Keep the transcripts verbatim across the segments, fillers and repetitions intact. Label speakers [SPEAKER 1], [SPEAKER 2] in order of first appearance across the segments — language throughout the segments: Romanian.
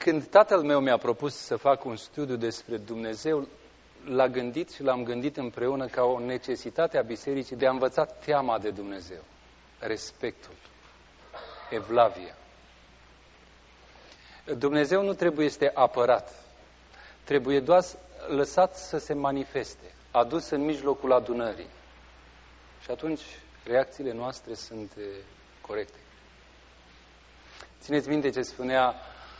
[SPEAKER 1] când tatăl meu mi-a propus să fac un studiu despre Dumnezeu, l-a gândit și l-am gândit împreună ca o necesitate a bisericii de a învăța teama de Dumnezeu, respectul, evlavia. Dumnezeu nu trebuie să apărat, trebuie doar lăsat să se manifeste, adus în mijlocul adunării. Și atunci reacțiile noastre sunt corecte. Țineți minte ce spunea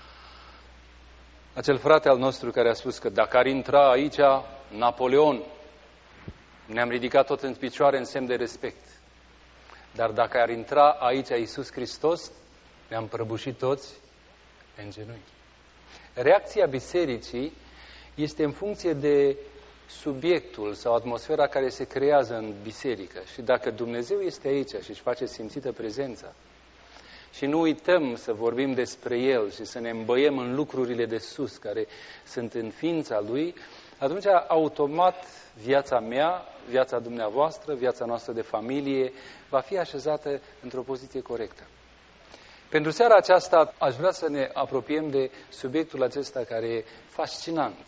[SPEAKER 1] acel frate al nostru care a spus că dacă ar intra aici Napoleon, ne-am ridicat tot în picioare în semn de respect. Dar dacă ar intra aici Iisus Hristos, ne-am prăbușit toți în genunchi. Reacția bisericii este în funcție de subiectul sau atmosfera care se creează în biserică. Și dacă Dumnezeu este aici și își face simțită prezența și nu uităm să vorbim despre El și să ne îmbăiem în lucrurile de sus care sunt în ființa Lui, atunci automat viața mea, viața dumneavoastră, viața noastră de familie va fi așezată într-o poziție corectă. Pentru seara aceasta aș vrea să ne apropiem de subiectul acesta care e fascinant,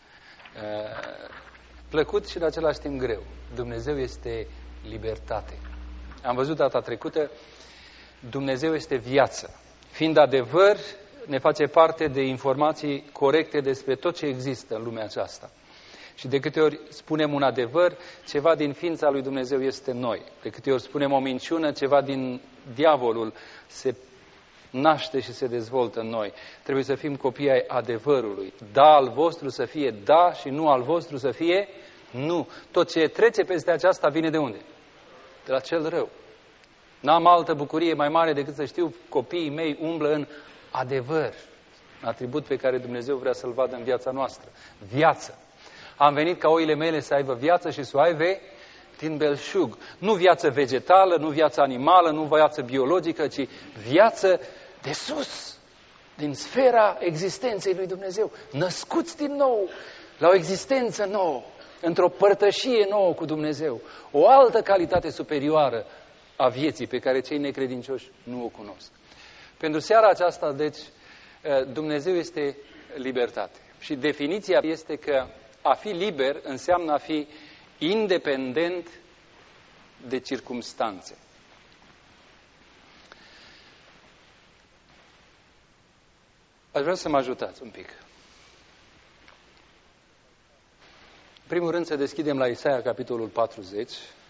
[SPEAKER 1] plăcut și în același timp greu. Dumnezeu este libertate. Am văzut data trecută, Dumnezeu este viață. Fiind adevăr, ne face parte de informații corecte despre tot ce există în lumea aceasta. Și de câte ori spunem un adevăr, ceva din ființa lui Dumnezeu este în noi. De câte ori spunem o minciună, ceva din diavolul se naște și se dezvoltă în noi. Trebuie să fim copii ai adevărului. Da al vostru să fie da și nu al vostru să fie nu. Tot ce trece peste aceasta vine de unde? De la cel rău. N-am altă bucurie mai mare decât să știu copiii mei umblă în adevăr. Atribut pe care Dumnezeu vrea să-l vadă în viața noastră. Viață. Am venit ca oile mele să aibă viață și să o aibă din belșug. Nu viață vegetală, nu viață animală, nu viață biologică, ci viață de sus, din sfera existenței lui Dumnezeu. Născuți din nou la o existență nouă, într-o părtășie nouă cu Dumnezeu. O altă calitate superioară a vieții pe care cei necredincioși nu o cunosc. Pentru seara aceasta, deci, Dumnezeu este libertate. Și definiția este că a fi liber înseamnă a fi independent de circumstanțe. Aș vrea să mă ajutați un pic. În primul rând să deschidem la Isaia, capitolul patruzeci,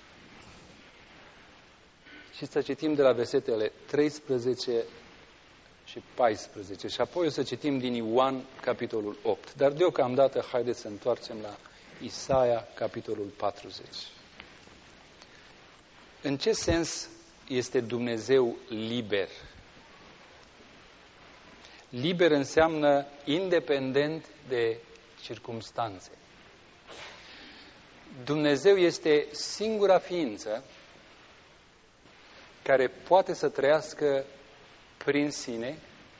[SPEAKER 1] și să citim de la versetele treisprezece și paisprezece. Și apoi o să citim din Ioan, capitolul opt. Dar deocamdată, haideți să întoarcem la Isaia, capitolul patruzeci. În ce sens este Dumnezeu liber? Liber înseamnă independent de circumstanțe. Dumnezeu este singura ființă care poate să trăiască prin sine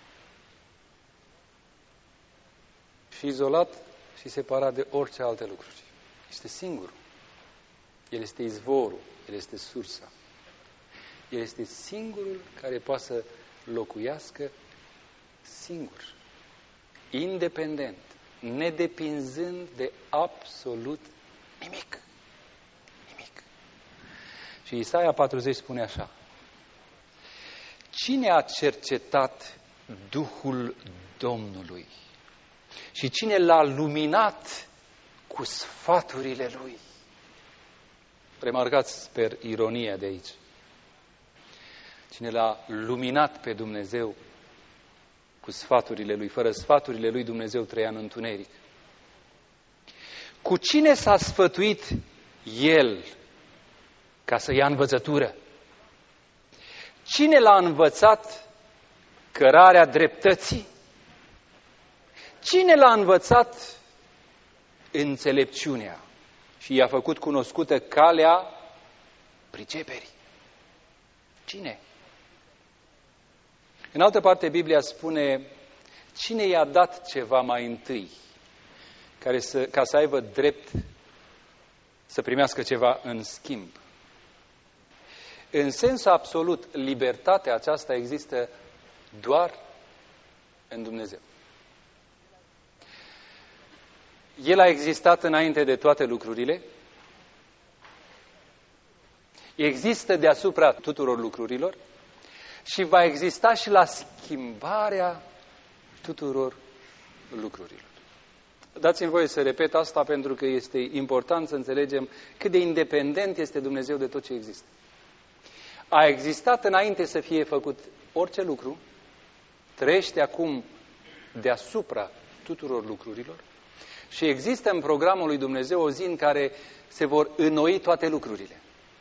[SPEAKER 1] și izolat și separat de orice alte lucruri. Este singurul. El este izvorul, El este sursa. El este singurul care poate să locuiască singur, independent, nedepinzând de absolut nimic. Nimic. Și Isaia patruzeci spune așa: cine a cercetat Duhul Domnului? Și cine l-a luminat cu sfaturile Lui? Remarcați, sper, ironia de aici. Cine l-a luminat pe Dumnezeu cu sfaturile Lui? Fără sfaturile Lui Dumnezeu trăia în întuneric. Cu cine s-a sfătuit El ca să ia învățătură? Cine l-a învățat cărarea dreptății? Cine l-a învățat înțelepciunea și i-a făcut cunoscută calea priceperii? Cine? În altă parte, Biblia spune: cine i-a dat ceva mai întâi care să, ca să aibă drept să primească ceva în schimb? În sens absolut, libertatea aceasta există doar în Dumnezeu. El a existat înainte de toate lucrurile, există deasupra tuturor lucrurilor și va exista și la schimbarea tuturor lucrurilor. Dați-mi voie să repet asta pentru că este important să înțelegem cât de independent este Dumnezeu de tot ce există. A existat înainte să fie făcut orice lucru, trăiește acum deasupra tuturor lucrurilor și există în programul lui Dumnezeu o zi în care se vor înnoi toate lucrurile.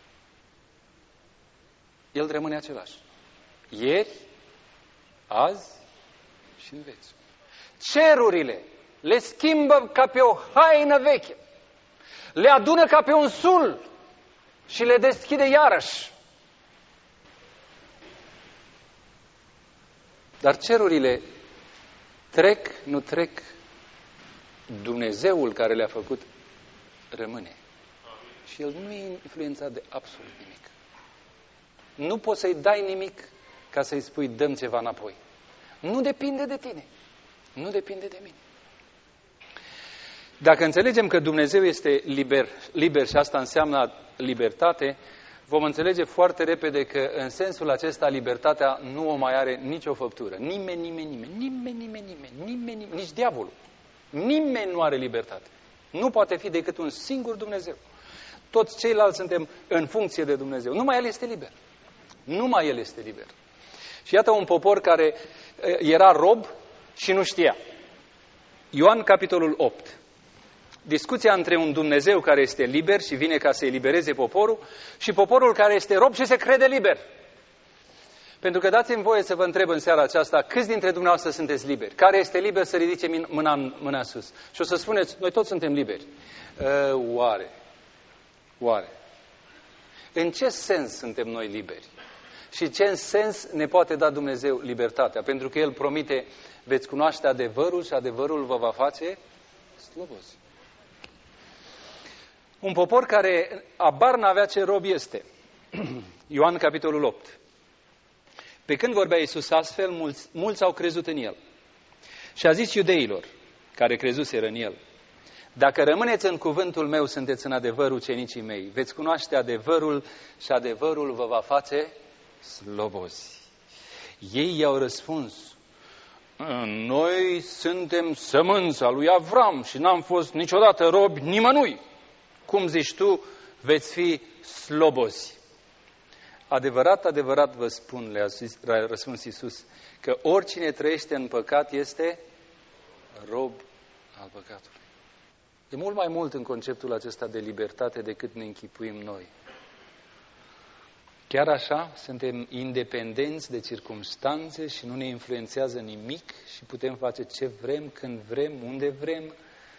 [SPEAKER 1] El rămâne același. Ieri, azi și în veci. Cerurile le schimbă ca pe o haină veche. Le adună ca pe un sul și le deschide iarăși. Dar cerurile trec, nu trec, Dumnezeul care le-a făcut rămâne. Și El nu e influențat de absolut nimic. Nu poți să-i dai nimic ca să-i spui dăm ceva înapoi. Nu depinde de tine. Nu depinde de mine. Dacă înțelegem că Dumnezeu este liber, liber și asta înseamnă libertate, vom înțelege foarte repede că în sensul acesta libertatea nu o mai are nicio făptură. Nimeni, nimeni, nimeni, nimeni, nimeni, nimeni, nimeni, nimeni nici diavolul. Nimeni nu are libertate. Nu poate fi decât un singur Dumnezeu. Toți ceilalți suntem în funcție de Dumnezeu. Numai El este liber. Numai El este liber. Și iată un popor care era rob și nu știa. Ioan, capitolul opt. Discuția între un Dumnezeu care este liber și vine ca să elibereze poporul și poporul care este rob și se crede liber. Pentru că dați-mi voie să vă întreb în seara aceasta, câți dintre dumneavoastră sunteți liberi? Care este liber să ridice mâna, mâna sus? Și o să spuneți, noi toți suntem liberi. Uh, oare? Oare? În ce sens suntem noi liberi? Și în ce sens ne poate da Dumnezeu libertatea? Pentru că El promite, veți cunoaște adevărul și adevărul vă va face slobozi. Un popor care abar n-avea ce rob este. Ioan, capitolul opt. Pe când vorbea Iisus astfel, mulți, mulți au crezut în El. Și a zis iudeilor, care crezuseră în El, dacă rămâneți în cuvântul meu, sunteți în adevăr ucenicii mei. Veți cunoaște adevărul și adevărul vă va face slobozi. Ei i-au răspuns, noi suntem sămânța lui Avram și n-am fost niciodată robi nimănui. Cum zici tu, veți fi slobozi. Adevărat, adevărat vă spun, le-a răspuns Iisus, că oricine trăiește în păcat este rob al păcatului. E mult mai mult în conceptul acesta de libertate decât ne închipuim noi. Chiar așa, suntem independenți de circumstanțe și nu ne influențează nimic și putem face ce vrem, când vrem, unde vrem.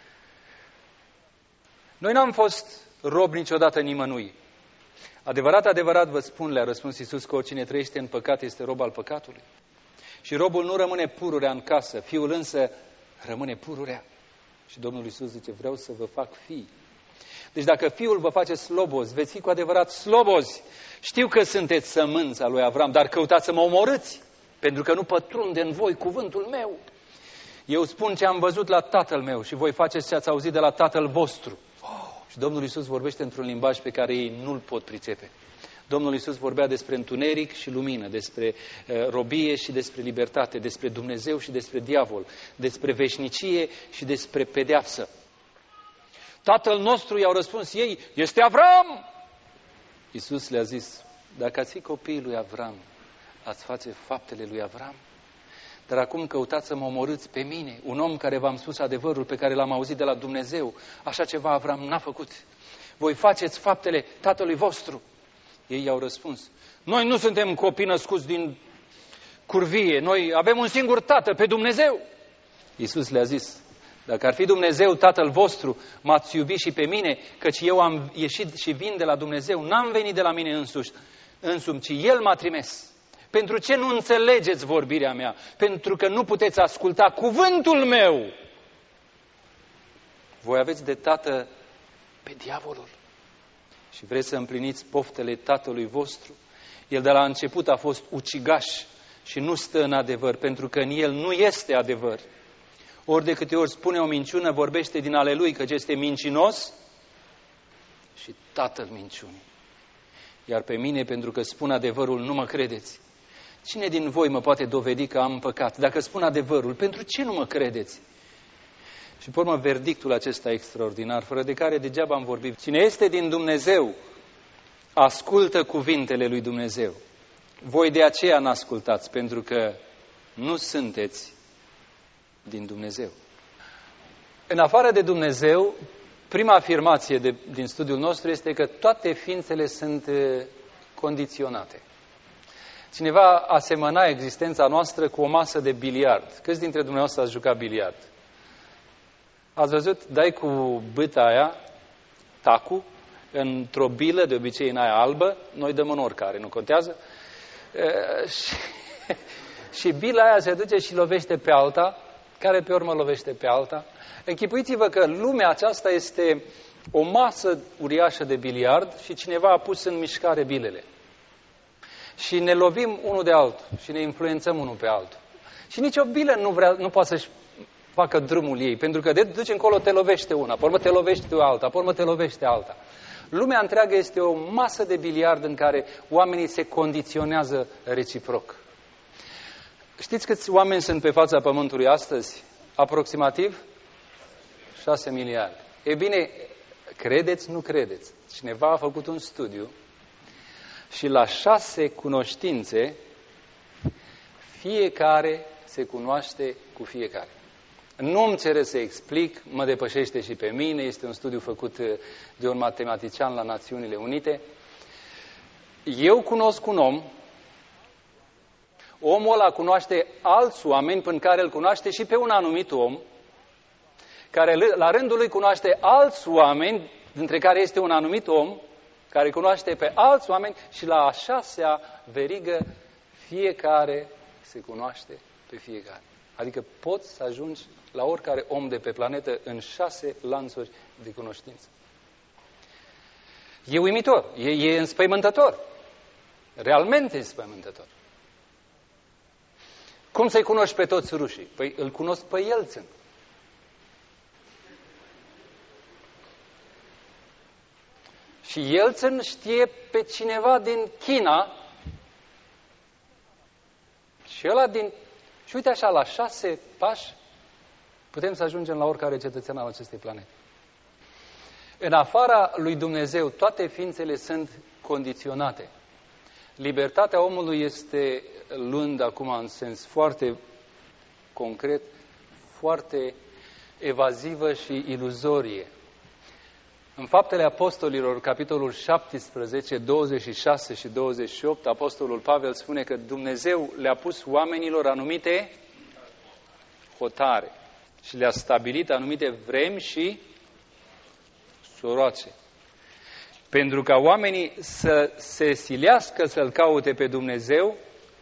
[SPEAKER 1] Noi n-am fost robi niciodată nimănui. Adevărat, adevărat vă spun, le-a răspuns Iisus, că oricine trăiește în păcat este rob al păcatului. Și robul nu rămâne pururea în casă, fiul însă rămâne pururea. Și Domnul Iisus zice, vreau să vă fac fii. Deci dacă fiul vă face slobozi, veți fi cu adevărat slobozi. Știu că sunteți sămânța lui Avram, dar căutați să mă omorâți, pentru că nu pătrunde în voi cuvântul meu. Eu spun ce am văzut la tatăl meu și voi faceți ce ați auzit de la tatăl vostru. Oh, și Domnul Iisus vorbește într-un limbaj pe care ei nu-l pot pricepe. Domnul Iisus vorbea despre întuneric și lumină, despre uh, robie și despre libertate, despre Dumnezeu și despre diavol, despre veșnicie și despre pedeapsă. Tatăl nostru, i-au răspuns ei, este Avram! Iisus le-a zis, dacă ați fi copiii lui Avram, ați face faptele lui Avram? Dar acum căutați să mă omorâți pe mine, un om care v-am spus adevărul pe care l-am auzit de la Dumnezeu. Așa ceva Avram n-a făcut. Voi faceți faptele tatălui vostru. Ei i-au răspuns, noi nu suntem copii născuți din curvie, noi avem un singur tată, pe Dumnezeu. Iisus le-a zis, dacă ar fi Dumnezeu tatăl vostru, m-ați iubi și pe mine, căci eu am ieșit și vin de la Dumnezeu, n-am venit de la mine însuși, însumi, ci El m-a trimis. Pentru ce nu înțelegeți vorbirea mea? Pentru că nu puteți asculta cuvântul meu. Voi aveți de tată pe diavolul și vreți să împliniți poftele tatălui vostru. El de la început a fost ucigaș și nu stă în adevăr, pentru că în el nu este adevăr. ori de câte ori spune o minciună, vorbește din ale lui, căci este mincinos și tatăl minciunii. Iar pe mine, pentru că spun adevărul, nu mă credeți. Cine din voi mă poate dovedi că am păcat? Dacă spun adevărul, pentru ce nu mă credeți? Și pe urmă, verdictul acesta extraordinar, fără de care degeaba am vorbit. Cine este din Dumnezeu, ascultă cuvintele lui Dumnezeu. Voi de aceea n-ascultați, pentru că nu sunteți din Dumnezeu. În afară de Dumnezeu, prima afirmație de, din studiul nostru este că toate ființele sunt condiționate. Cineva asemăna existența noastră cu o masă de biliard. Câți dintre dumneavoastră ați jucat biliard? Ați văzut? Dai cu bâta aia, tacul, într-o bilă, de obicei în aia albă, noi dăm în oricare, nu contează, e, și, și bila aia se duce și lovește pe alta, care pe urmă lovește pe alta. Închipuiți-vă că lumea aceasta este o masă uriașă de biliard și cineva a pus în mișcare bilele. Și ne lovim unul de altul și ne influențăm unul pe altul. Și nicio bilă nu, vrea, nu poate să-și facă drumul ei, pentru că de duci încolo te lovește una, pe urmă te lovește alta, pe urmă te lovește alta. Lumea întreagă este o masă de biliard în care oamenii se condiționează reciproc. Știți câți oameni sunt pe fața Pământului astăzi? Aproximativ șase miliarde. E bine, credeți, nu credeți. Cineva a făcut un studiu și la șase cunoștințe fiecare se cunoaște cu fiecare. Nu îmi cere să explic, mă depășește și pe mine, este un studiu făcut de un matematician la Națiunile Unite. Eu cunosc un om, omul ăla cunoaște alți oameni până care îl cunoaște și pe un anumit om, care la rândul lui cunoaște alți oameni, dintre care este un anumit om, care cunoaște pe alți oameni și la a șasea verigă fiecare se cunoaște pe fiecare. Adică poți să ajungi la oricare om de pe planetă în șase lanțuri de cunoștință. E uimitor, e, e înspăimântător. Realmente înspăimântător. Cum să-i cunoști pe toți rușii? Păi îl cunosc pe Yeltsin. Și Yeltsin știe pe cineva din China și ăla din... Și uite așa, la șase pași putem să ajungem la oricare cetățean al acestei planete. În afara lui Dumnezeu, toate ființele sunt condiționate. Libertatea omului este, luând acum în sens foarte concret, foarte evazivă și iluzorie. În Faptele Apostolilor, capitolul șaptesprezece, douăzeci și șase și douăzeci și opt, Apostolul Pavel spune că Dumnezeu le-a pus oamenilor anumite hotare și le-a stabilit anumite vremi și soroace. Pentru ca oamenii să se silească să-L caute pe Dumnezeu,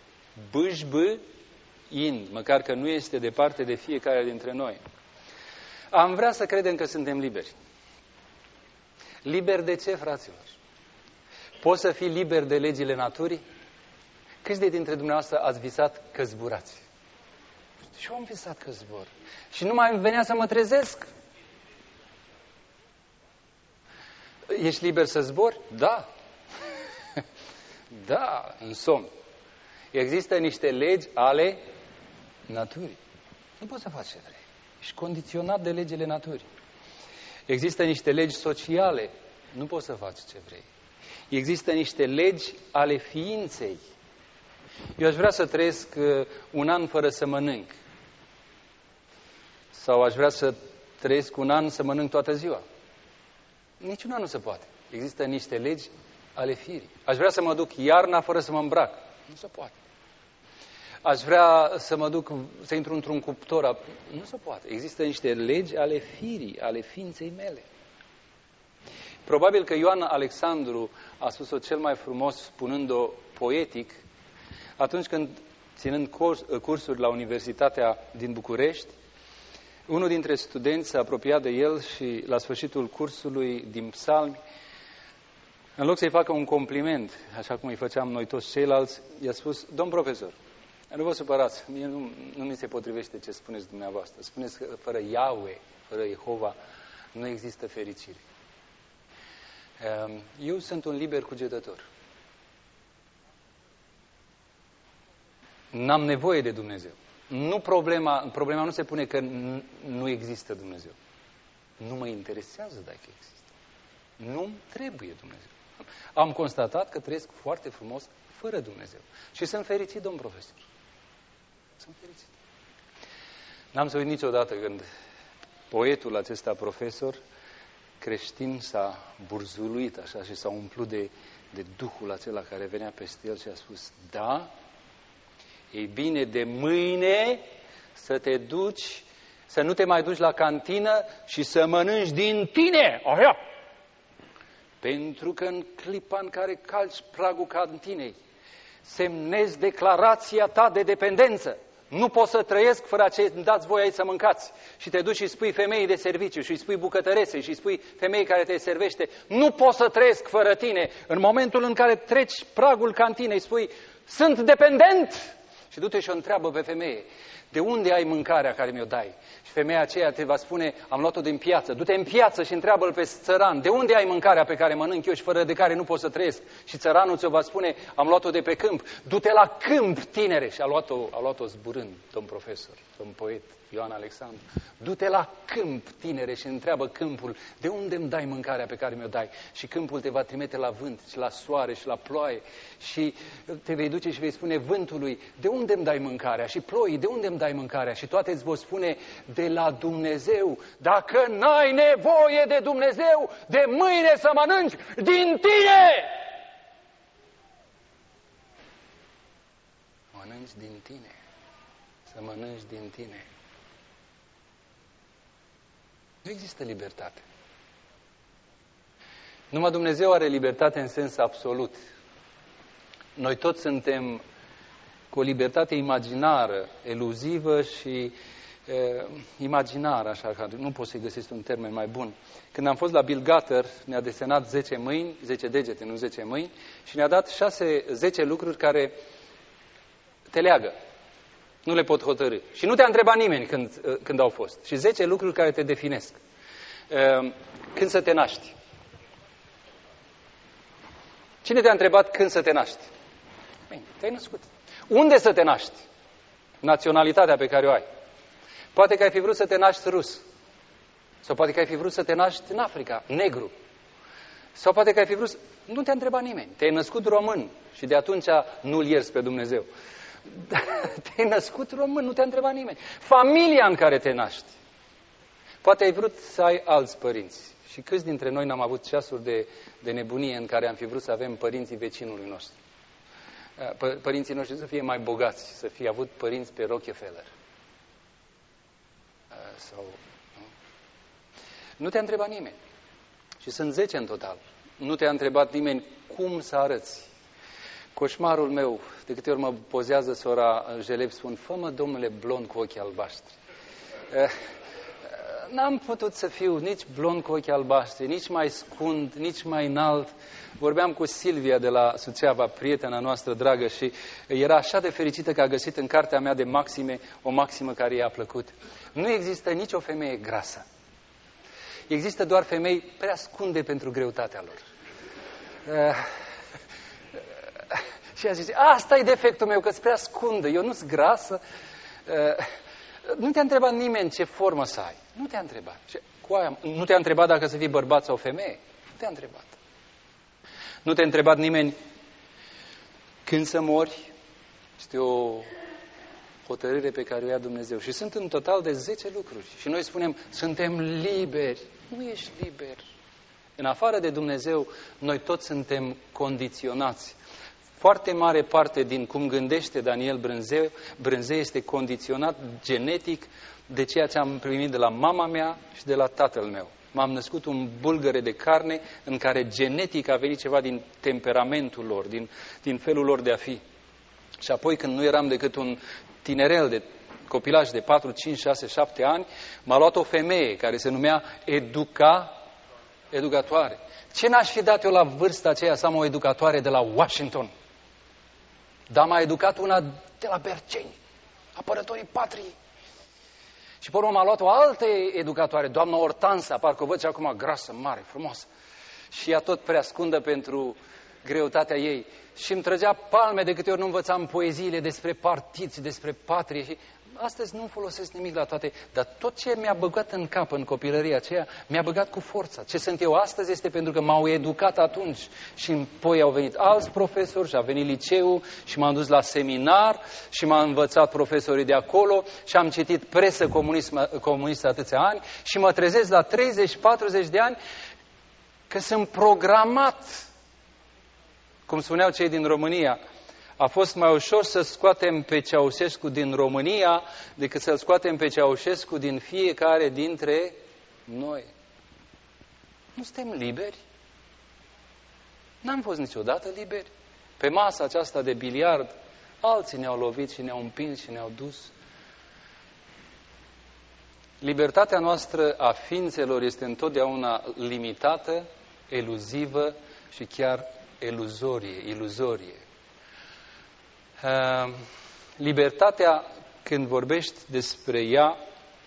[SPEAKER 1] bâșbâind, măcar că nu este departe de fiecare dintre noi. Am vrea să credem că suntem liberi. Liber de ce, fraților? Poți să fii liber de legile naturii? Câți de dintre dumneavoastră ați visat că zburați? Și eu am visat că zbor. Și nu mai venea să mă trezesc. Ești liber să zbori? Da. Da, în somn. Există niște legi ale naturii. Nu poți să faci ce vrei. Ești condiționat de legile naturii. Există niște legi sociale. Nu poți să faci ce vrei. Există niște legi ale ființei. Eu aș vrea să trăiesc un an fără să mănânc. Sau aș vrea să trăiesc un an să mănânc toată ziua. Niciuna nu se poate. Există niște legi ale firii. Aș vrea să mă duc iarna fără să mă îmbrac. Nu se poate. Aș vrea să mă duc, să intru într-un cuptor. Nu se poate. Există niște legi ale firii, ale ființei mele. Probabil că Ioan Alexandru a spus-o cel mai frumos, spunând-o poetic, atunci când, ținând curs, cursuri la Universitatea din București, unul dintre studenți s-a apropiat de el și la sfârșitul cursului din psalmi, în loc să-i facă un compliment, așa cum îi făceam noi toți ceilalți, i-a spus: domn profesor, Nu vă supărați, mie nu, nu mi se potrivește ce spuneți dumneavoastră. Spuneți că fără Yahweh, fără Jehova, nu există fericire. Eu sunt un liber cugetător. N-am nevoie de Dumnezeu. Nu problema, problema nu se pune că nu există Dumnezeu. Nu mă interesează dacă există. Nu trebuie Dumnezeu. Am constatat că trăiesc foarte frumos fără Dumnezeu. Și sunt fericit, domn profesor. Sunt fericit. N-am să uit niciodată când poetul acesta, profesor, creștin, s-a burzuluit așa și s-a umplut de, de duhul acela care venea peste el și a spus, da, e bine de mâine să te duci, să nu te mai duci la cantină și să mănânci din tine. Ahia! Pentru că în clipa în care calci pragul cantinei, semnezi declarația ta de dependență. Nu pot să trăiesc fără ce îmi dați voi aici să mâncați. Și te duci și spui femeii de serviciu, și îi spui bucătăresei, și îi spui femeii care te servește, nu pot să trăiesc fără tine. În momentul în care treci pragul cantinei, spui, sunt dependent. Și du-te și o întreabă pe femeie, de unde ai mâncarea care mi-o dai? Și femeia aceea te va spune, am luat-o din piață. Du-te în piață și întreabă-l pe țăran, de unde ai mâncarea pe care mănânc eu și fără de care nu pot să trăiesc? Și țăranul ți-o va spune, am luat-o de pe câmp. Du-te la câmp, tinere! Și a luat-o, a luat-o zburând, domn profesor, domn poet, Ioan Alexandru. Du-te la câmp, tinere, și întreabă câmpul, de unde îmi dai mâncarea pe care mi-o dai? Și câmpul te va trimite la vânt și la soare și la ploaie. Și te vei duce și vei spune vântului, de unde îmi dai mâncarea? Și ploii, de unde îmi dai mâncarea? Și toate îți vor spune, de la Dumnezeu. Dacă n-ai nevoie de Dumnezeu, de mâine să mănânci din tine! Mănânci din tine. Să mănânci din tine. Nu există libertate. Numai Dumnezeu are libertate în sens absolut. Noi toți suntem cu o libertate imaginară, eluzivă și e, imaginară, așa că nu pot să-i găsesc un termen mai bun. Când am fost la Bill Gatter, ne-a desenat zece mâini, zece degete, nu zece mâini, și ne-a dat șase, zece lucruri care te leagă. Nu le pot hotărî. Și nu te-a întrebat nimeni când, când au fost. Și zece lucruri care te definesc. Când să te naști? Cine te-a întrebat când să te naști? Bine, te-ai născut. Unde să te naști? Naționalitatea pe care o ai. Poate că ai fi vrut să te naști rus. Sau poate că ai fi vrut să te naști în Africa, negru. Sau poate că ai fi vrut să... Nu te-a întrebat nimeni. Te-ai născut român și de atunci nu-L ierți pe Dumnezeu. Te-ai născut român, nu te-a întrebat nimeni. Familia în care te naști. Poate ai vrut să ai alți părinți. Și câți dintre noi n-am avut ceasuri de, de nebunie în care am fi vrut să avem părinții vecinului nostru? P- părinții noștri să fie mai bogați, să fie avut părinți pe Rockefeller. Sau, nu? Nu te-a întrebat nimeni. Și sunt zece în total. Nu te-a întrebat nimeni cum să arăți. Coșmarul meu, de câte ori mă pozează sora Jelep, spun, fă-mă, domnule, blond cu ochii albaștri. N-am putut să fiu nici blond cu ochii albaștri, nici mai scund, nici mai înalt. Vorbeam cu Silvia de la Suceava, prietena noastră dragă, și era așa de fericită că a găsit în cartea mea de maxime o maximă care i-a plăcut. Nu există nicio femeie grasă. Există doar femei prea scunde pentru greutatea lor. Uh, și a zis, asta e defectul meu, că-s prea scundă, eu nu-s grasă. Uh, nu te-a întrebat nimeni ce formă să ai. Nu te-a întrebat. Cu aia, nu te-a întrebat dacă să fii bărbat sau femeie. Nu te-a întrebat. Nu te-a întrebat nimeni când să mori. Este o hotărâre pe care o ia Dumnezeu. Și sunt în total de zece lucruri. Și noi spunem, suntem liberi. Nu ești liber. În afară de Dumnezeu, noi toți suntem condiționați. Foarte mare parte din cum gândește Daniel Brânzeu, Brânzeu este condiționat genetic de ceea ce am primit de la mama mea și de la tatăl meu. M-am născut un bulgăre de carne în care genetic a venit ceva din temperamentul lor, din, din felul lor de a fi. Și apoi când nu eram decât un tinerel de copilaj de patru, cinci, șase, șapte ani, m-a luat o femeie care se numea educa, educatoare. Ce n-aș fi dat eu la vârsta aceea să am o educatoare de la Washington? Dar m-a educat una ăștia la Berceni, apărătorii patriei. Și pe urmă m-a luat o altă educatoare, doamna Ortansa, parcă o văd și acum grasă, mare, frumoasă. Și ea tot prea scundă pentru greutatea ei. Și îmi trăgea palme de câte ori nu învățam poeziile despre partiți, despre patrie. Și astăzi nu folosesc nimic la toate, dar tot ce mi-a băgat în cap în copilăria aceea, mi-a băgat cu forța. Ce sunt eu astăzi este pentru că m-au educat atunci și apoi au venit alți profesori și a venit liceul și m-am dus la seminar și m-a învățat profesorii de acolo și am citit presă comunistă atâția ani și mă trezesc la treizeci patruzeci de ani că sunt programat. Cum spuneau cei din România, a fost mai ușor să scoatem pe Ceaușescu din România decât să-l scoatem pe Ceaușescu din fiecare dintre noi. Nu suntem liberi? N-am fost niciodată liberi. Pe masa aceasta de biliard, alții ne-au lovit și ne-au împins și ne-au dus. Libertatea noastră a ființelor este întotdeauna limitată, eluzivă și chiar iluzorie, iluzorie. Uh, libertatea, când vorbești despre ea,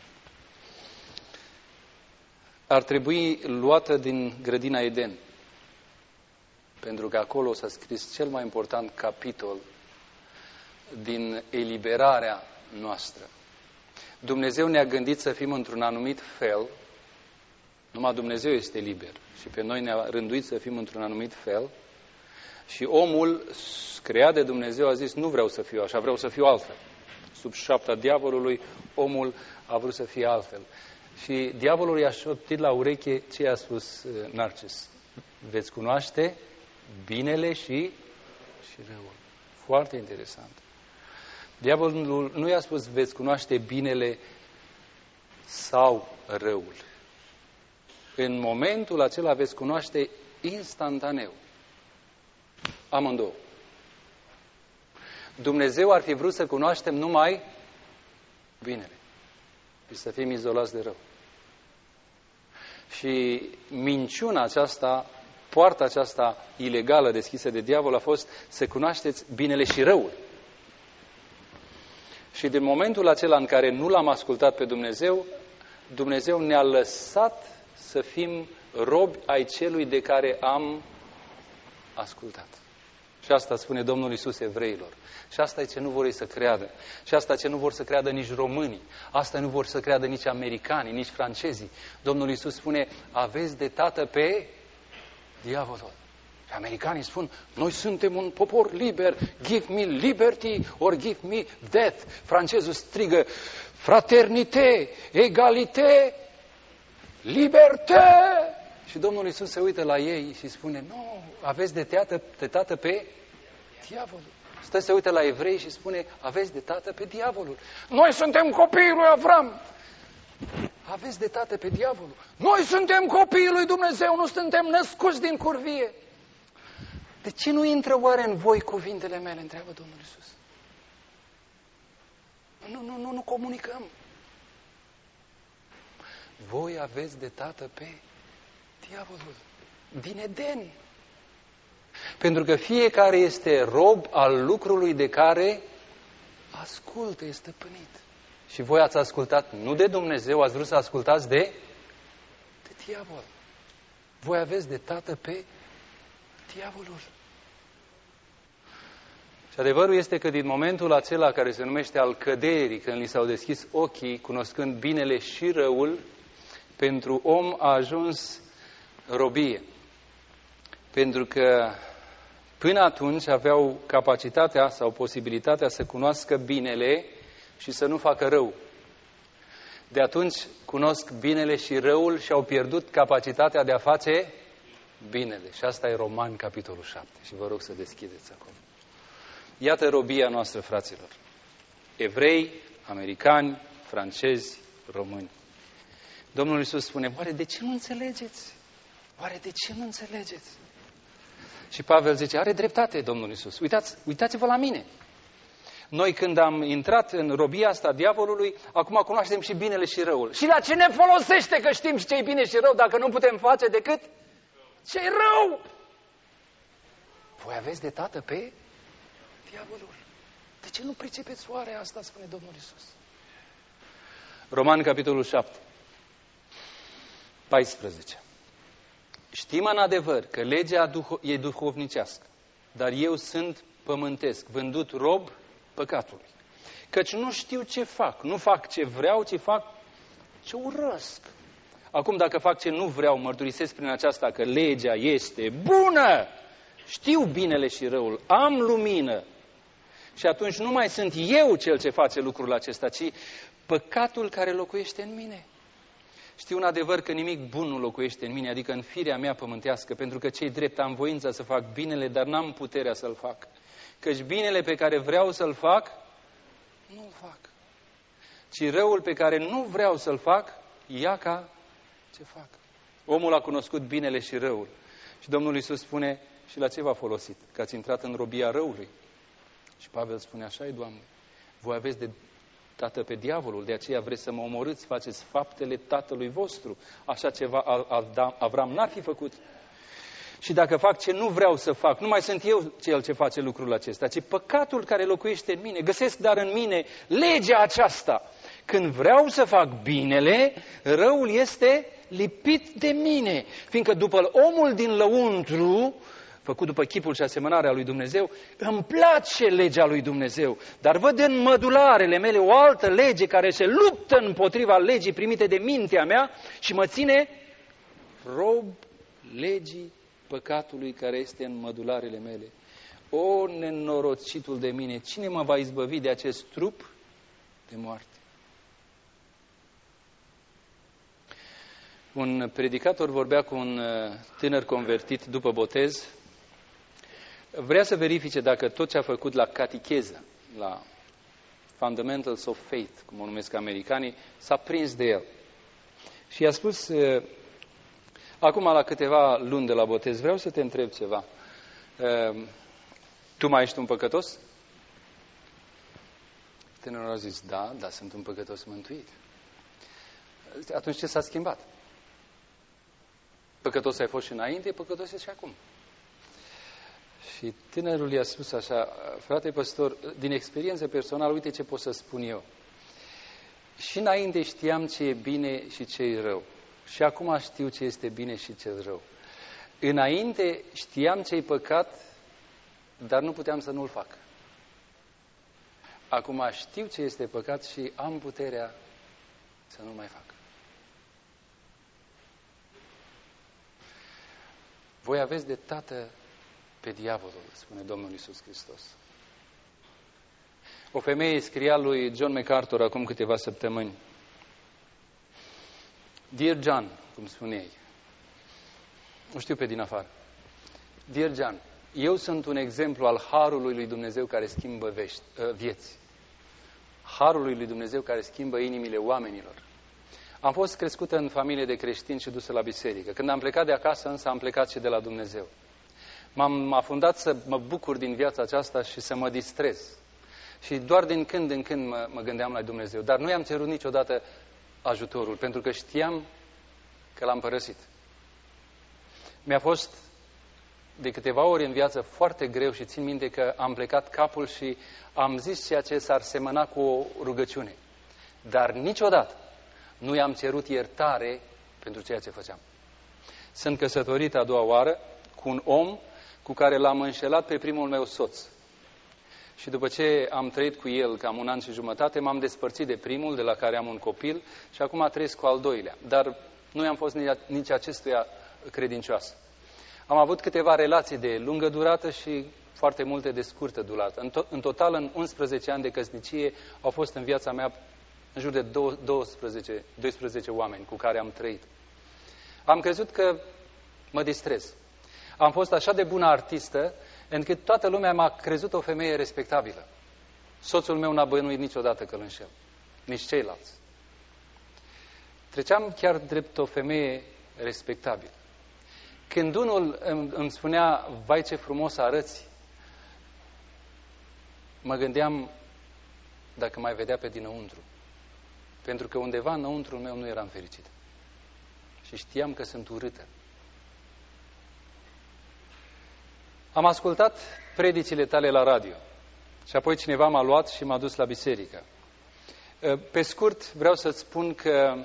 [SPEAKER 1] ar trebui luată din grădina Eden. Pentru că acolo s-a scris cel mai important capitol din eliberarea noastră. Dumnezeu ne-a gândit să fim într-un anumit fel, numai Dumnezeu este liber și pe noi ne-a rânduit să fim într-un anumit fel și omul creat de Dumnezeu a zis, nu vreau să fiu așa, vreau să fiu altfel. Sub șapta diavolului, omul a vrut să fie altfel. Și diavolul i-a șoptit la ureche ce a spus Narcis. Veți cunoaște binele și, și răul. Foarte interesant. Diavolul nu i-a spus veți cunoaște binele sau răul. În momentul acela veți cunoaște instantaneu amândouă. Dumnezeu ar fi vrut să cunoaștem numai binele și să fim izolați de rău. Și minciuna aceasta, poarta aceasta ilegală deschisă de diavol a fost să cunoașteți binele și răul. Și din momentul acela în care nu l-am ascultat pe Dumnezeu, Dumnezeu ne-a lăsat să fim robi ai celui de care am ascultat. Și asta spune Domnul Iisus evreilor. Și asta e ce nu vor ei să creadă. Și asta e ce nu vor să creadă nici românii. Asta nu vor să creadă nici americanii, nici francezii. Domnul Iisus spune, aveți de tată pe diavolul. Și americanii spun, noi suntem un popor liber, give me liberty or give me death. Francezul strigă, fraternite, egalite, liberté. Și Domnul Iisus se uită la ei și spune, nu, aveți de tată, de tată pe diavolul. Stă se uită la evrei și spune, aveți de tată pe diavolul. Noi suntem copiii lui Avram. Aveți de tată pe diavolul. Noi suntem copiii lui Dumnezeu, nu suntem născuți din curvie. De ce nu intră oare în voi cuvintele mele, întreabă Domnul Iisus. Nu, nu, nu, nu comunicăm. Voi aveți de tată pe diavolul. Din Eden. Pentru că fiecare este rob al lucrului de care ascultă, este stăpânit. Și voi ați ascultat nu de Dumnezeu, ați vrut să ascultați de, de diavol. Voi aveți de tată pe diavolul. Și adevărul este că din momentul acela care se numește al căderii, când li s-au deschis ochii, cunoscând binele și răul, pentru om a ajuns robie. Pentru că până atunci aveau capacitatea sau posibilitatea să cunoască binele și să nu facă rău. De atunci cunosc binele și răul și au pierdut capacitatea de a face binele. Și asta e Romani, capitolul șapte. Și vă rog să deschideți acolo. Iată robia noastră, fraților. Evrei, americani, francezi, români. Domnul Iisus spune, oare de ce nu înțelegeți? Oare de ce nu înțelegeți? Și Pavel zice, are dreptate Domnul Iisus. Uitați, uitați-vă la mine. Noi când am intrat în robia asta diavolului, acum cunoaștem și binele și răul. Și la ce ne folosește că știm și ce e bine și rău dacă nu putem face decât ce e rău? Voi aveți de tată pe diavolul. De ce nu pricepeți oare asta, spune Domnul Iisus? Roman, capitolul șapte, paisprezece. Știm în adevăr că legea e duhovnicească, dar eu sunt pământesc, vândut rob păcatului. Căci nu știu ce fac, nu fac ce vreau, ci fac ce urăsc. Acum, dacă fac ce nu vreau, mărturisesc prin aceasta că legea este bună. Știu binele și răul, am lumină. Și atunci nu mai sunt eu cel ce face lucrul acesta, ci păcatul care locuiește în mine. Știu în adevăr că nimic bun nu locuiește în mine, adică în firea mea pământească, pentru că cei drept am voința să fac binele, dar n-am puterea să-l fac. Căci binele pe care vreau să-l fac, nu-l fac. Ci răul pe care nu vreau să-l fac, iaca ce fac. Omul a cunoscut binele și răul. Și Domnul Iisus spune, și la ce v-a folosit? Că ați intrat în robia răului. Și Pavel spune, așa-i, Doamne, voi aveți de tată pe diavolul, de aceea vreți să mă omorâți, faceți faptele tatălui vostru. Așa ceva Avram n-ar fi făcut. Și dacă fac ce nu vreau să fac, nu mai sunt eu cel ce face lucrul acesta, ci păcatul care locuiește în mine. Găsesc dar în mine legea aceasta. Când vreau să fac binele, răul este lipit de mine. Fiindcă după omul din lăuntru, făcut după chipul și asemănarea lui Dumnezeu, îmi place legea lui Dumnezeu. Dar văd în mădularele mele o altă lege care se luptă împotriva legii primite de mintea mea și mă ține rob legii păcatului care este în mădularele mele. O, nenorocitul de mine, cine mă va izbăvi de acest trup de moarte? Un predicator vorbea cu un tânăr convertit după botez. Vrea să verifice dacă tot ce a făcut la catecheză, la Fundamentals of Faith, cum o numesc americanii, s-a prins de el. Și i-a spus, acum la câteva luni de la botez, vreau să te întreb ceva. Tu mai ești un păcătos? Tânărul a zis, da, dar sunt un păcătos mântuit. Atunci ce s-a schimbat? Păcătos ai fost și înainte, păcătos ești și acum. Și tânărul i-a spus așa, frate păstor, din experiență personală, uite ce pot să spun eu. Și înainte știam ce e bine și ce e rău. Și acum știu ce este bine și ce e rău. Înainte știam ce e păcat, dar nu puteam să nu-l fac. Acum știu ce este păcat și am puterea să nu mai fac. Voi aveți de tată pe diavolul, spune Domnul Iisus Hristos. O femeie scria lui John MacArthur acum câteva săptămâni. Dear John, cum spune ei. Nu știu pe din afară. Dear John, eu sunt un exemplu al harului lui Dumnezeu care schimbă vești, vieți. Harului lui Dumnezeu care schimbă inimile oamenilor. Am fost crescută în familie de creștini și dusă la biserică. Când am plecat de acasă, însă, am plecat și de la Dumnezeu. M-am afundat să mă bucur din viața aceasta și să mă distrez. Și doar din când în când mă, mă gândeam la Dumnezeu. Dar nu i-am cerut niciodată ajutorul, pentru că știam că l-am părăsit. Mi-a fost de câteva ori în viață foarte greu și țin minte că am plecat capul și am zis ceea ce s-ar semăna cu o rugăciune. Dar niciodată nu i-am cerut iertare pentru ceea ce făceam. Sunt căsătorit a doua oară cu un om cu care l-am înșelat pe primul meu soț. Și după ce am trăit cu el cam un an și jumătate, m-am despărțit de primul, de la care am un copil, și acum trăiesc cu al doilea. Dar nu i-am fost nici acestuia credincioasă. Am avut câteva relații de lungă durată și foarte multe de scurtă durată. În, to- în total, în unsprezece ani de căsnicie, au fost în viața mea în jur de doisprezece, doisprezece oameni cu care am trăit. Am crezut că mă distrez. Am fost așa de bună artistă, încât toată lumea m-a crezut o femeie respectabilă. Soțul meu n-a bănuit niciodată că îl înșel. Nici ceilalți. Treceam chiar drept o femeie respectabilă. Când unul îmi, îmi spunea, vai ce frumos arăți, mă gândeam dacă mai vedea pe dinăuntru. Pentru că undeva înăuntrul meu nu eram fericit. Și știam că sunt urâtă. Am ascultat predicile tale la radio Și apoi cineva m-a luat și m-a dus la biserică. Pe scurt, vreau să-ți spun că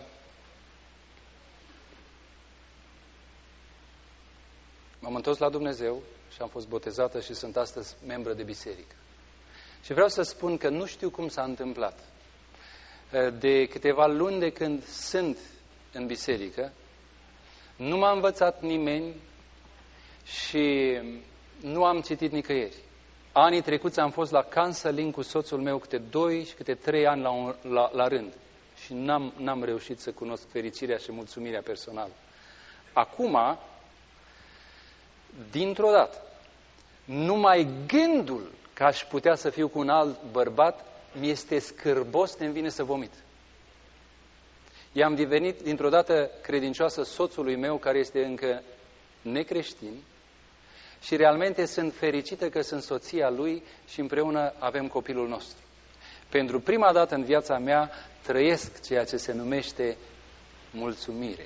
[SPEAKER 1] m-am întors la Dumnezeu și am fost botezată și sunt astăzi membră de biserică. Și vreau să spun că nu știu cum s-a întâmplat. De câteva luni de când sunt în biserică, nu m-a învățat nimeni și nu am citit nicăieri. Anii trecuți am fost la counseling cu soțul meu câte doi și câte trei ani la, un, la, la rând. Și n-am, n-am reușit să cunosc fericirea și mulțumirea personală. Acum, dintr-o dată, numai gândul că aș putea să fiu cu un alt bărbat mi-este scârbos, de-mi vine să vomit. I-am devenit dintr-o dată credincioasă soțului meu, care este încă necreștin, și realmente sunt fericită că sunt soția lui și împreună avem copilul nostru. Pentru prima dată în viața mea trăiesc ceea ce se numește mulțumire.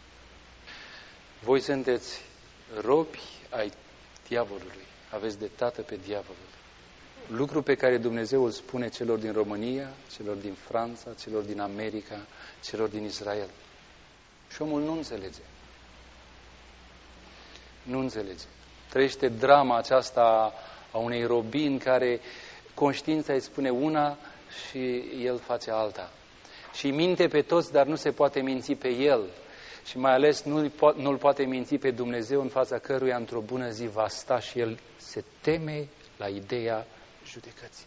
[SPEAKER 1] Voi sunteți robi ai diavolului, aveți de tată pe diavolul. Lucru pe care Dumnezeu îl spune celor din România, celor din Franța, celor din America, celor din Israel. Și omul nu înțelege. Nu înțelege. Trăiește drama aceasta a unei robii în care conștiința îi spune una și el face alta. Și îi minte pe toți, dar nu se poate minți pe el. Și mai ales nu-l po- nu poate minți pe Dumnezeu, în fața căruia într-o bună zi va sta și el se teme la ideea judecății.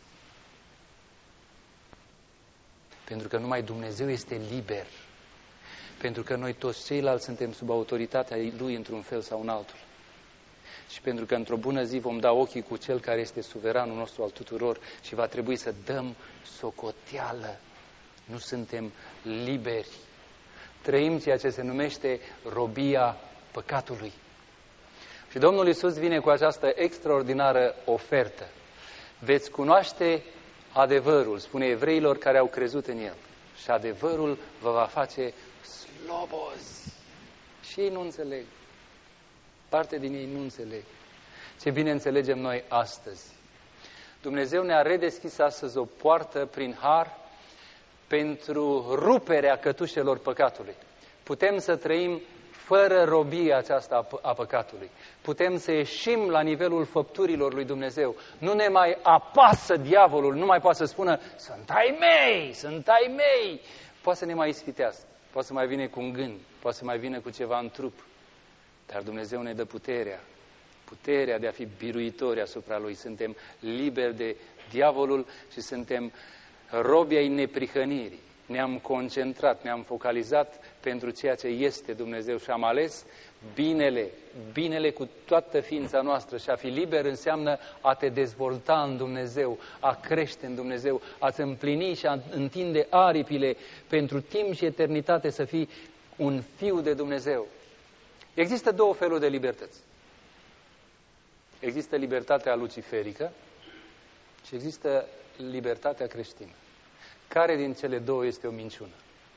[SPEAKER 1] Pentru că numai Dumnezeu este liber. Pentru că noi toți ceilalți suntem sub autoritatea Lui într-un fel sau în altul. Și pentru că într-o bună zi vom da ochii cu Cel care este suveranul nostru al tuturor și va trebui să dăm socoteală. Nu suntem liberi. Trăim ceea ce se numește robia păcatului. Și Domnul Iisus vine cu această extraordinară ofertă. Veți cunoaște adevărul, spune evreilor care au crezut în El. Și adevărul vă va face slobozi. Și ei nu înțeleg. Parte din ei nu înțeleg. Ce bine înțelegem noi astăzi. Dumnezeu ne-a redeschis astăzi o poartă prin har pentru ruperea cătușelor păcatului. Putem să trăim fără robia aceasta a păcatului. Putem să ieșim la nivelul făpturilor lui Dumnezeu. Nu ne mai apasă diavolul, nu mai poate să spună, sunt ai mei, sunt ai mei. Poate să ne mai ispitească, poate să mai vine cu un gând, poate să mai vină cu ceva în trup. Dar Dumnezeu ne dă puterea, puterea de a fi biruitori asupra Lui. Suntem liberi de diavolul și suntem robi ai neprihănirii. Ne-am concentrat, ne-am focalizat pentru ceea ce este Dumnezeu și am ales binele, binele cu toată ființa noastră. Și a fi liber înseamnă a te dezvolta în Dumnezeu, a crește în Dumnezeu, a-ți împlini și a întinde aripile pentru timp și eternitate să fii un fiu de Dumnezeu. Există două feluri de libertăți. Există libertatea luciferică și există libertatea creștină. Care din cele două este o minciună?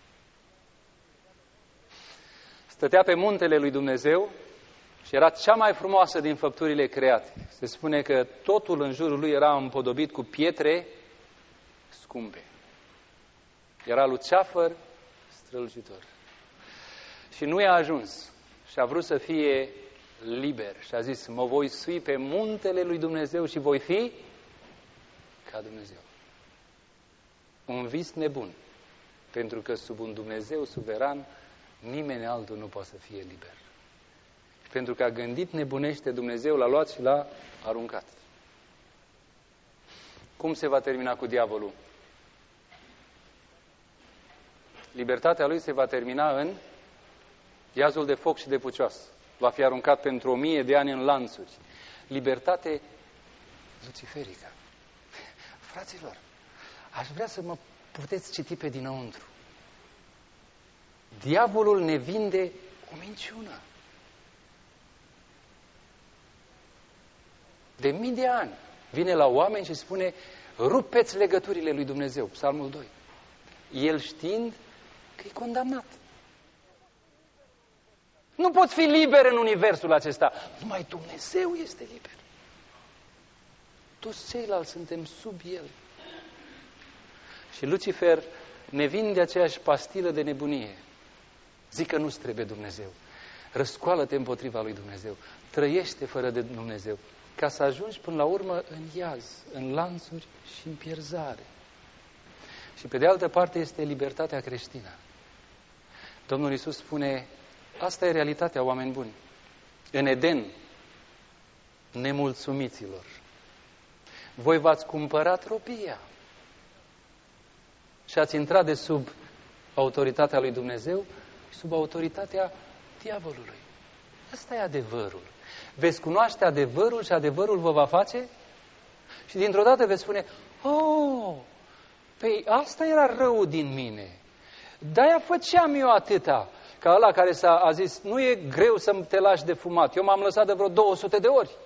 [SPEAKER 1] Stătea pe muntele lui Dumnezeu și era cea mai frumoasă din făpturile create. Se spune că totul în jurul lui era împodobit cu pietre scumpe. Era luceafăr strălucitor. Și nu i-a ajuns. Și a vrut să fie liber. Și a zis, mă voi sui pe muntele lui Dumnezeu și voi fi ca Dumnezeu. Un vis nebun. Pentru că sub un Dumnezeu suveran, nimeni altul nu poate să fie liber. Și pentru că a gândit nebunește, Dumnezeu l-a luat și l-a aruncat. Cum se va termina cu diavolul? Libertatea lui se va termina în iazul de foc și de pucioasă. Va fi aruncat pentru o mie de ani în lanțuri. Libertate luciferică. Fraților, aș vrea să mă puteți citi pe dinăuntru. Diavolul ne vinde o minciună. De mii de ani vine la oameni și spune, rupeți legăturile lui Dumnezeu, Psalmul doi. El știind că e condamnat. Nu poți fi liber în universul acesta. Numai Dumnezeu este liber. Toți ceilalți suntem sub El. Și Lucifer ne vinde aceeași pastilă de nebunie. Zic că nu-ți trebuie Dumnezeu. Răscoală-te împotriva lui Dumnezeu. Trăiește fără de Dumnezeu. Ca să ajungi până la urmă în iaz, în lanțuri și în pierzare. Și pe de altă parte este libertatea creștină. Domnul Iisus spune, asta e realitatea, oameni buni. În Eden, nemulțumiților, voi v-ați cumpărat robia și ați intrat de sub autoritatea lui Dumnezeu și sub autoritatea diavolului. Asta e adevărul. Veți cunoaște adevărul și adevărul vă va face? Și dintr-o dată veți spune, oh, păi asta era rău din mine. De-aia făceam eu atâta. Ca ăla care s-a a zis, nu e greu să te lași de fumat. Eu m-am lăsat de vreo două sute de ori.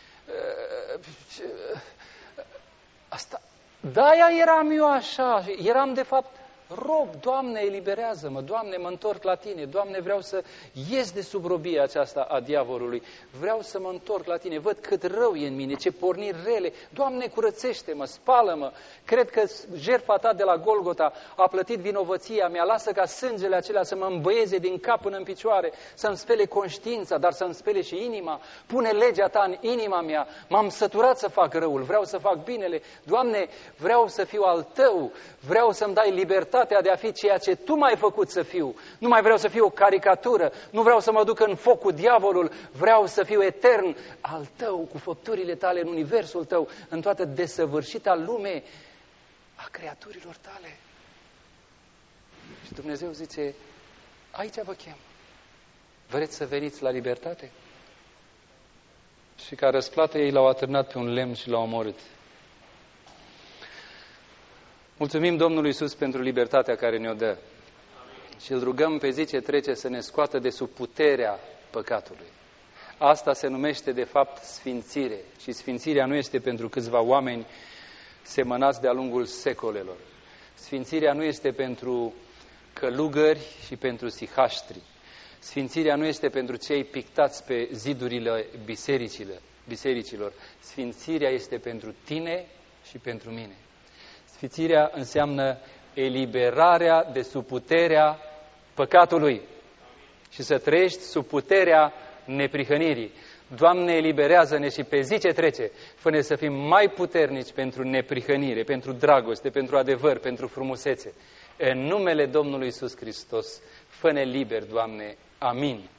[SPEAKER 1] Asta, de-aia eram eu așa. Eram de fapt rob. Doamne, eliberează-mă. Doamne, mă întorc la Tine. Doamne, vreau să ies de sub robia aceasta a diavolului. Vreau să mă întorc la Tine. Văd cât rău e în mine, ce porniri rele. Doamne, curățește-mă, spală-mă. Cred că jertfa Ta de la Golgota a plătit vinovăția mea. Lasă ca sângele acela să mă îmbăieze din cap până în picioare, să-mi spele conștiința, dar să-mi spele și inima. Pune legea Ta în inima mea. M-am săturat să fac răul. Vreau să fac binele. Doamne, vreau să fiu al Tău. Vreau să-mi dai libertate de a fi ceea ce Tu m-ai făcut să fiu. Nu mai vreau să fiu o caricatură, nu vreau să mă duc în foc cu diavolul, vreau să fiu etern al Tău, cu făpturile Tale în universul Tău, în toată desăvârșita lume a creaturilor Tale. Și Dumnezeu zice, aici vă chem. Vreți să veniți la libertate? Și ca răsplată ei l-au atârnat pe un lemn și l-au omorât. Mulțumim Domnului Iisus pentru libertatea care ne-o dă. Și îl rugăm pe zi ce trece să ne scoată de sub puterea păcatului. Asta se numește de fapt sfințire. Și sfințirea nu este pentru câțiva oameni semănați de-a lungul secolelor. Sfințirea nu este pentru călugări și pentru sihaștri. Sfințirea nu este pentru cei pictați pe zidurile bisericilor. Sfințirea este pentru tine și pentru mine. Sfințirea înseamnă eliberarea de sub puterea păcatului și să trăiești sub puterea neprihănirii. Doamne, eliberează-ne și pe zi ce trece, fă-ne să fim mai puternici pentru neprihănire, pentru dragoste, pentru adevăr, pentru frumusețe. În numele Domnului Iisus Hristos, fă-ne liberi, Doamne. Amin.